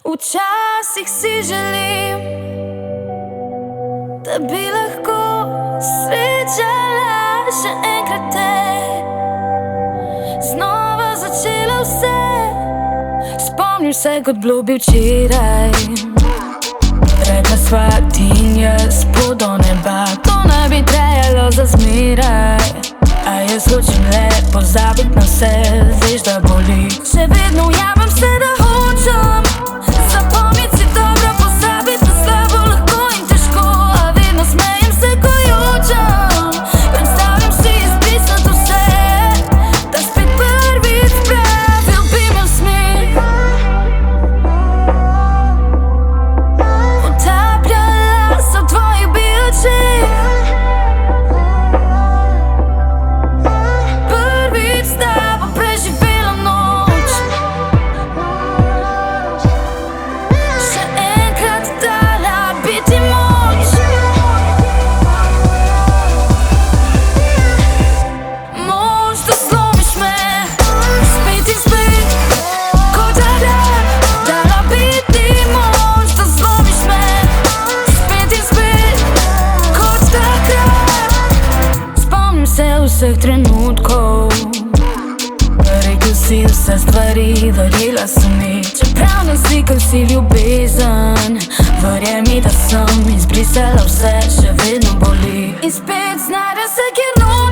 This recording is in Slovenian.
Včasih si želim, da bi lahko srečala še enkrat te, znova začela vse. Spomniš se, kot bilo bi včeraj. Rekla sva ti in jaz pot do neba, to ne bi trajalo za zmeraj. A jaz hočem le pozabiti na vse, veš da boli. Še vedno ujamem se, da hočem zapomniti si dobro, pozabiti na slabo lahko in težko. A vedno smejem se, ko jočem, predstavljam si izbrisati vse, da spet prvič pravil bi imel smeh. Utapljala se v tvojih očeh, prvič s tabo preživela noč. Še enkrat dala bi ti moč, moč da zlomiš me spet in spet, kot takrat. Dala bi ti moč da zlomiš me spet in spet, kot takrat. Spomnim se vseh trenutkov, rekel si vse stvari, verjela sem mi. Čeprav naslikal si ljubezen, verjemi, da sem izbrisala vse, še vedno boli. In spet znajdem se, kjer noč